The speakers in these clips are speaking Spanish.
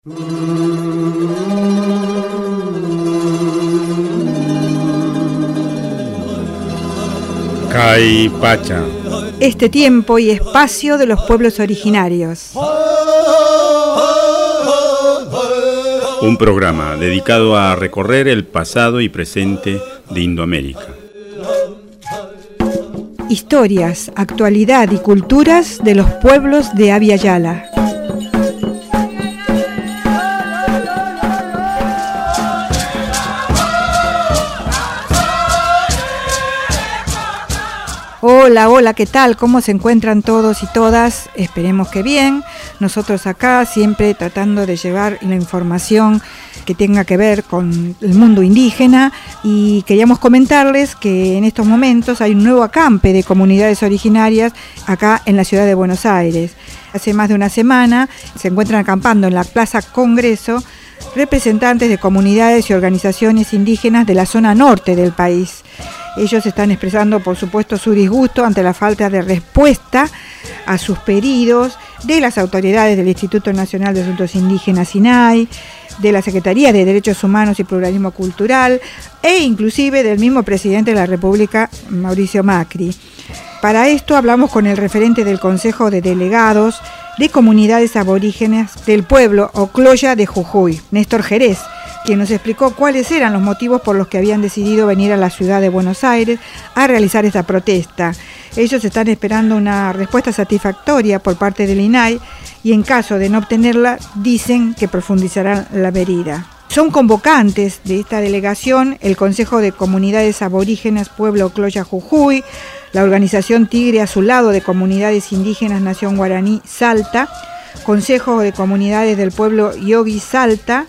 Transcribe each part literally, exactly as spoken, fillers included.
Caipacha. Este tiempo y espacio de los pueblos originarios. Un programa dedicado a recorrer el pasado y presente de Indoamérica. Historias, actualidad y culturas de los pueblos de Abya Yala. Hola, hola, ¿qué tal? ¿Cómo se encuentran todos y todas? Esperemos que bien. Nosotros acá siempre tratando de llevar la información que tenga que ver con el mundo indígena, y queríamos comentarles que en estos momentos hay un nuevo acampe de comunidades originarias acá en la ciudad de Buenos Aires. Hace más de una semana se encuentran acampando en la Plaza Congreso representantes de comunidades y organizaciones indígenas de la zona norte del país. Ellos están expresando, por supuesto, su disgusto ante la falta de respuesta a sus pedidos de las autoridades del Instituto Nacional de Asuntos Indígenas, INAI, de la Secretaría de Derechos Humanos y Pluralismo Cultural e inclusive del mismo presidente de la República, Mauricio Macri. Para esto hablamos con el referente del Consejo de Delegados de Comunidades Aborígenes del pueblo Ocloya de Jujuy, Néstor Jerez, quien nos explicó cuáles eran los motivos por los que habían decidido venir a la ciudad de Buenos Aires a realizar esta protesta. Ellos están esperando una respuesta satisfactoria por parte del INAI y en caso de no obtenerla dicen que profundizarán la medida. Son convocantes de esta delegación el Consejo de Comunidades Aborígenes Pueblo Ocloya Jujuy, la organización Tigre Azulado de Comunidades Indígenas Nación Guaraní Salta, Consejo de Comunidades del Pueblo Yogi Salta,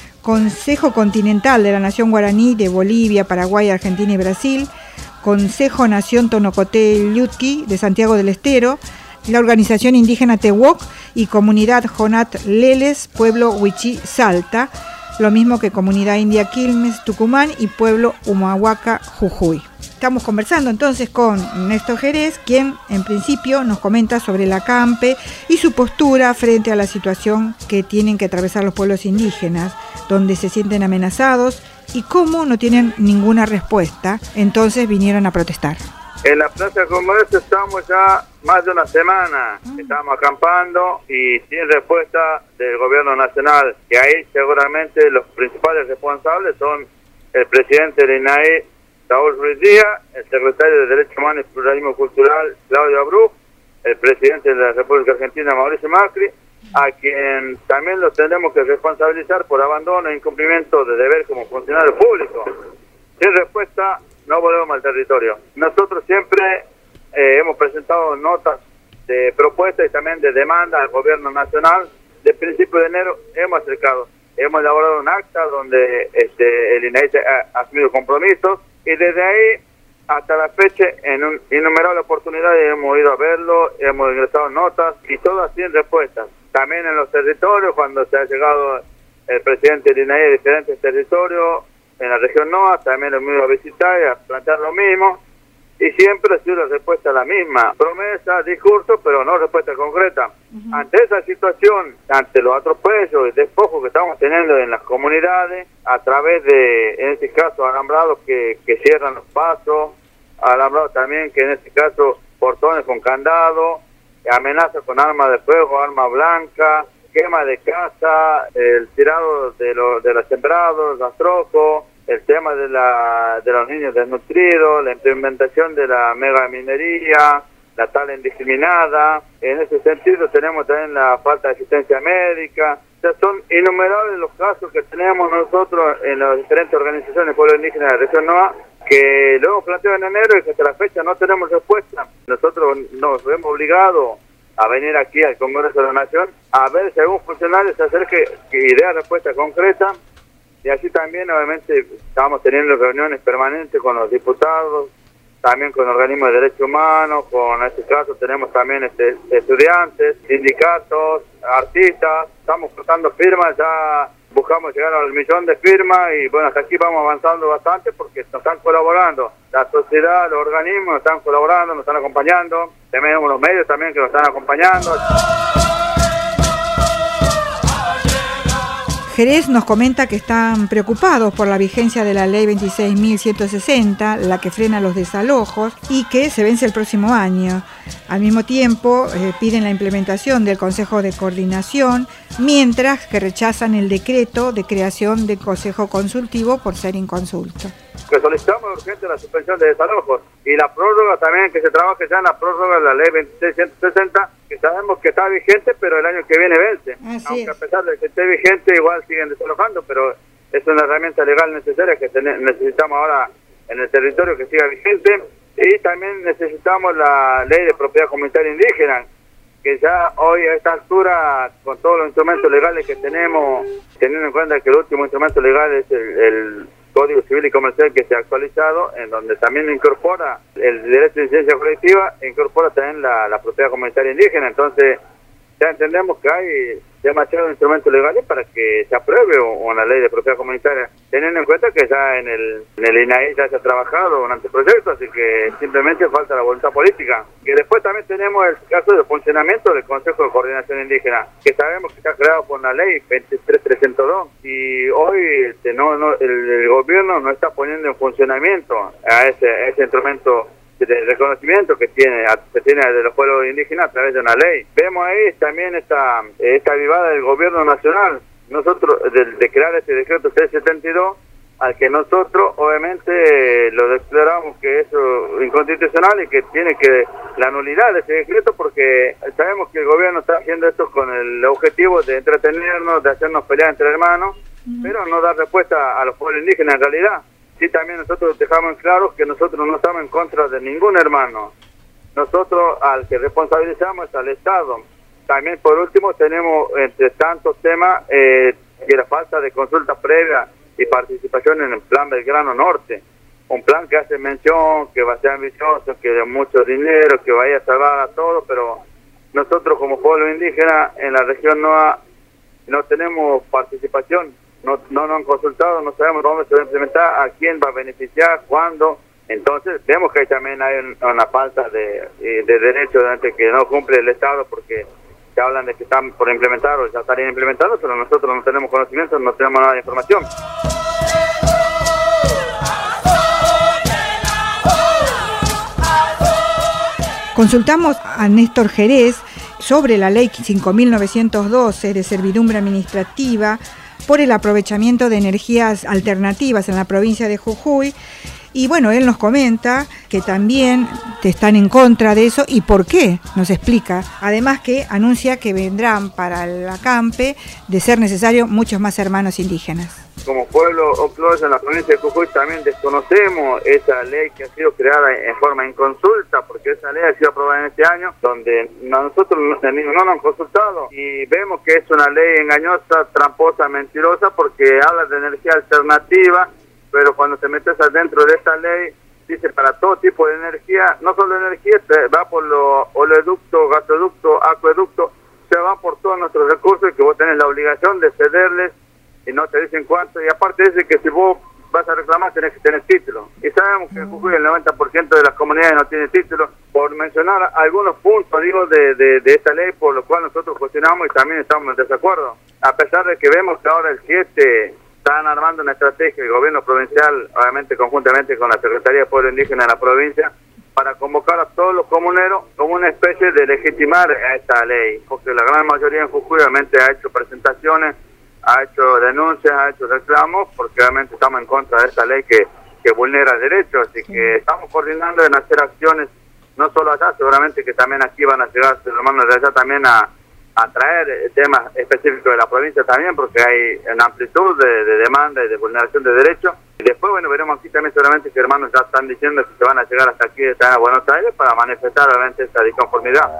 Consejo Continental de la Nación Guaraní de Bolivia, Paraguay, Argentina y Brasil, Consejo Nación Tonocoté Llutqui de Santiago del Estero, la Organización Indígena Tehuoc y Comunidad Jonat Leles, Pueblo Huichí Salta, lo mismo que Comunidad India Quilmes, Tucumán y Pueblo Humahuaca, Jujuy. Estamos conversando entonces con Néstor Jerez, quien en principio nos comenta sobre el acampe y su postura frente a la situación que tienen que atravesar los pueblos indígenas, donde se sienten amenazados y cómo no tienen ninguna respuesta, entonces vinieron a protestar. En la Plaza Congreso estamos ya más de una semana, mm. estamos acampando y sin respuesta del gobierno nacional, que ahí seguramente los principales responsables son el presidente del INAI, Raúl Ruiz Díaz, el secretario de Derechos Humanos y Pluralismo Cultural, Claudio Abreu, el presidente de la República Argentina, Mauricio Macri, a quien también lo tendremos que responsabilizar por abandono e incumplimiento de deber como funcionario público. Sin respuesta, no volvemos al territorio. Nosotros siempre eh, hemos presentado notas de propuestas y también de demanda al gobierno nacional. De principio de enero hemos acercado, hemos elaborado un acta donde este, el INAI ha asumido compromisos, y desde ahí hasta la fecha en un, innumerables oportunidades hemos ido a verlo, hemos ingresado notas y todas sin respuestas. También en los territorios, cuando se ha llegado el presidente del INAI de diferentes territorios, en la región NOA, también lo hemos ido a visitar y a plantear lo mismo, y siempre ha sido la respuesta la misma: promesa, discurso, pero no respuesta concreta. Uh-huh. Ante esa situación, ante los atropellos y despojos que estamos teniendo en las comunidades, a través de, en este caso, alambrados que, que cierran los pasos, alambrados también que en este caso portones con candado, amenazas con armas de fuego, arma blanca, quema de casa, el tirado de los de los sembrados, los rastrojos, el tema de la de los niños desnutridos, la implementación de la megaminería, la tala indiscriminada. En ese sentido tenemos también la falta de asistencia médica. O sea, son innumerables los casos que tenemos nosotros en las diferentes organizaciones de pueblos indígenas de la región NOA, que lo hemos planteado en enero y que hasta la fecha no tenemos respuesta. Nosotros nos hemos obligado a venir aquí al Congreso de la Nación a ver si algún funcionario se acerque y dé respuesta concreta. Y así también, obviamente, estamos teniendo reuniones permanentes con los diputados, también con organismos de derechos humanos, con en este caso tenemos también este, estudiantes, sindicatos, artistas. Estamos cortando firmas, ya buscamos llegar al millón de firmas y bueno, hasta aquí vamos avanzando bastante porque nos están colaborando. La sociedad, los organismos nos están colaborando, nos están acompañando. Tenemos los medios también que nos están acompañando. Jerez nos comenta que están preocupados por la vigencia de la ley veintiséis mil ciento sesenta, la que frena los desalojos, y que se vence el próximo año. Al mismo tiempo, eh, piden la implementación del Consejo de Coordinación, mientras que rechazan el decreto de creación del Consejo Consultivo por ser inconsulto. Que solicitamos urgente la suspensión de desalojos y la prórroga también, que se trabaje ya en la prórroga de la ley veintiséis mil ciento sesenta, que sabemos que está vigente, pero el año que viene vence. Así Aunque es. A pesar de que esté vigente, igual siguen desalojando, pero es una herramienta legal necesaria que necesitamos ahora en el territorio, que siga vigente. Y también necesitamos la ley de propiedad comunitaria indígena, que ya hoy a esta altura, con todos los instrumentos legales que tenemos, teniendo en cuenta que el último instrumento legal es el, el Código Civil y Comercial, que se ha actualizado, en donde también incorpora el derecho de incidencia colectiva e incorpora también la, la propiedad comunitaria indígena. Entonces ya entendemos que hay demasiados instrumentos legales para que se apruebe una ley de propiedad comunitaria, teniendo en cuenta que ya en el, en el I N A I ya se ha trabajado un anteproyecto, así que simplemente falta la voluntad política. Y después también tenemos el caso de funcionamiento del Consejo de Coordinación Indígena, que sabemos que está creado por la ley veintitrés mil trescientos dos, y hoy este, no, no, el, el gobierno no está poniendo en funcionamiento a ese, a ese instrumento de reconocimiento que tiene que tiene de los pueblos indígenas a través de una ley. Vemos ahí también esta esta avivada del gobierno nacional, nosotros de, de crear este decreto seiscientos setenta y dos, al que nosotros obviamente lo declaramos que es inconstitucional y que tiene que la nulidad de ese decreto, porque sabemos que el gobierno está haciendo esto con el objetivo de entretenernos, de hacernos pelear entre hermanos, uh-huh. pero no dar respuesta a los pueblos indígenas en realidad. Sí, también nosotros dejamos claro que nosotros no estamos en contra de ningún hermano. Nosotros al que responsabilizamos es al Estado. También, por último, tenemos entre tantos temas eh, que la falta de consulta previa y participación en el Plan Belgrano Norte. Un plan que hace mención, que va a ser ambicioso, que de mucho dinero, que vaya a salvar a todos, pero nosotros como pueblo indígena en la región no, ha, no tenemos participación. No, no nos han consultado, no sabemos dónde se va a implementar, a quién va a beneficiar, cuándo. Entonces vemos que también hay un, una falta de, de derechos de que no cumple el Estado, porque se hablan de que están por implementar o ya estarían implementando, pero nosotros no tenemos conocimiento, no tenemos nada de información. Consultamos a Néstor Jerez sobre la ley cinco mil novecientos doce de servidumbre administrativa por el aprovechamiento de energías alternativas en la provincia de Jujuy. Y bueno, él nos comenta que también están en contra de eso y por qué, nos explica. Además que anuncia que vendrán para el acampe, de ser necesario, muchos más hermanos indígenas. Como pueblo Ocloya en la provincia de Jujuy también desconocemos esa ley que ha sido creada en forma inconsulta, porque esa ley ha sido aprobada en este año, donde nosotros no, no nos han consultado, y vemos que es una ley engañosa, tramposa, mentirosa, porque habla de energía alternativa, pero cuando te metes adentro de esta ley, dice para todo tipo de energía, no solo energía, va por los oleoductos, gasoductos, acueductos, se va por todos nuestros recursos, y que vos tenés la obligación de cederles, y no te dicen cuánto, y aparte dice que si vos vas a reclamar tenés que tener título. Y sabemos que en Jujuy el noventa por ciento de las comunidades no tiene título, por mencionar algunos puntos, digo, de, de, de esta ley, por lo cual nosotros cuestionamos y también estamos en desacuerdo. A pesar de que vemos que ahora el siete están armando una estrategia, el gobierno provincial, obviamente conjuntamente con la Secretaría de Pueblo Indígena de la provincia, para convocar a todos los comuneros como una especie de legitimar a esta ley, porque la gran mayoría en Jujuy obviamente ha hecho presentaciones, ha hecho denuncias, ha hecho reclamos, porque obviamente estamos en contra de esta ley que, que vulnera derechos, así que estamos coordinando en hacer acciones, no solo allá, seguramente que también aquí van a llegar los hermanos de allá también a, a traer temas específicos de la provincia también, porque hay una amplitud de, de demanda y de vulneración de derechos. Y después, bueno, veremos aquí también seguramente que hermanos ya están diciendo que se van a llegar hasta aquí, están a Buenos Aires, para manifestar obviamente esta disconformidad.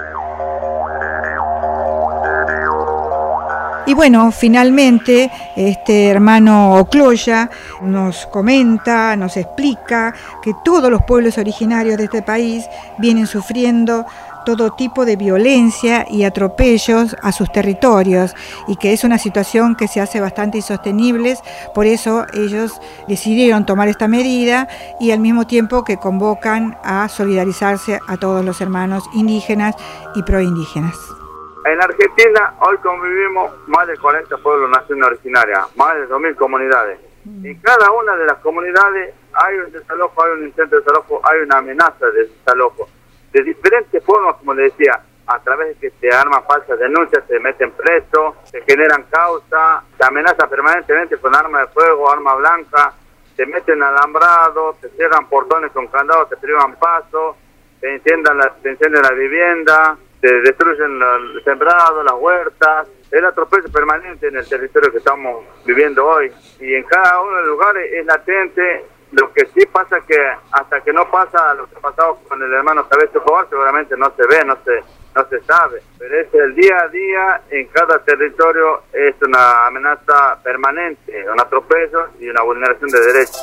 Y bueno, finalmente este hermano Ocloya nos comenta, nos explica que todos los pueblos originarios de este país vienen sufriendo todo tipo de violencia y atropellos a sus territorios, y que es una situación que se hace bastante insostenible. Por eso ellos decidieron tomar esta medida, y al mismo tiempo que convocan a solidarizarse a todos los hermanos indígenas y proindígenas. En Argentina hoy convivimos más de cuarenta pueblos naciones originarias, más de dos mil comunidades. En cada una de las comunidades hay un desalojo, hay un intento de desalojo, hay una amenaza de desalojo. De diferentes formas, como le decía, a través de que se arman falsas denuncias, se meten presos, se generan causas, se amenaza permanentemente con arma de fuego, arma blanca, se meten alambrados, se cierran portones con candados, se privan paso, se incendian la, se incendian la vivienda, se destruyen los sembrados, las huertas. El atropello permanente en el territorio que estamos viviendo hoy. Y en cada uno de los lugares es latente. Lo que sí pasa es que hasta que no pasa lo que ha pasado con el hermano Cabeza Escobar, seguramente no se ve, no se no se sabe. Pero es el día a día en cada territorio, es una amenaza permanente, un atropello y una vulneración de derechos.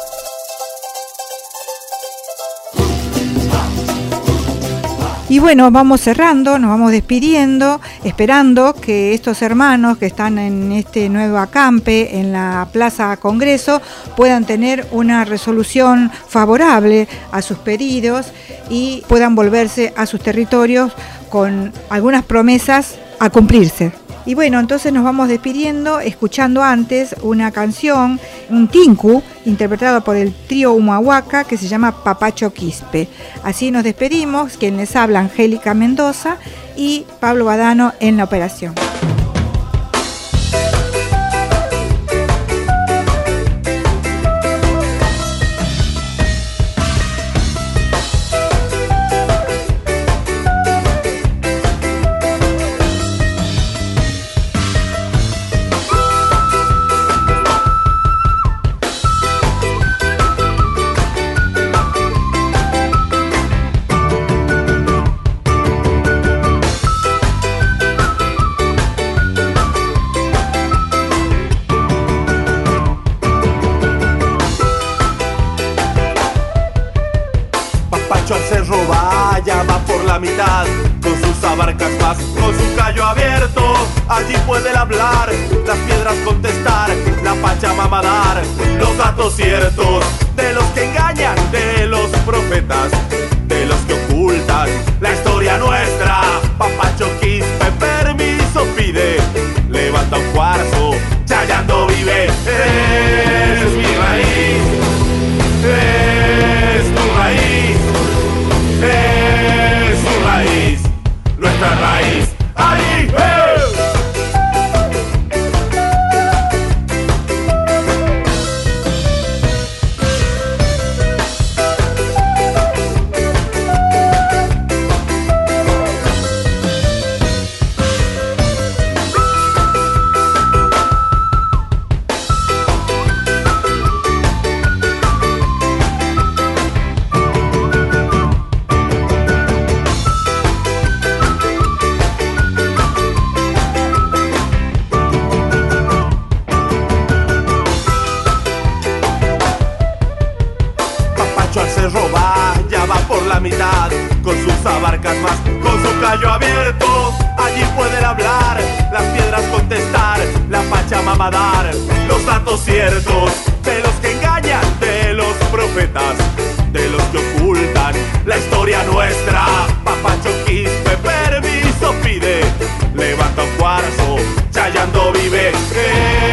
Y bueno, vamos cerrando, nos vamos despidiendo, esperando que estos hermanos que están en este nuevo acampe, en la Plaza Congreso, puedan tener una resolución favorable a sus pedidos y puedan volverse a sus territorios con algunas promesas a cumplirse. Y bueno, entonces nos vamos despidiendo, escuchando antes una canción, un tinku, interpretado por el trío Humahuaca, que se llama Papacho Quispe. Así nos despedimos, quien les habla, Angélica Mendoza y Pablo Badano en la operación. Mitad, con sus abarcas más, con su callo abierto, allí puede hablar, las piedras contestar, la Pachamama dar, los datos ciertos, de los que engañan, de los profetas, de los que ocultan, la historia nuestra. Papacho Quispe permiso pide, levanta un cuarzo, Chayando vive, es mi raíz, es tu raíz, es su raíz, nuestra raíz, ahí, hey. Mitad, con sus abarcas más, con su callo abierto, allí pueden hablar, las piedras contestar, la Pachamama dar, los datos ciertos, de los que engañan, de los profetas, de los que ocultan, la historia nuestra. Papacho Quispe permiso pide, levanta un cuarzo, Chayando vive.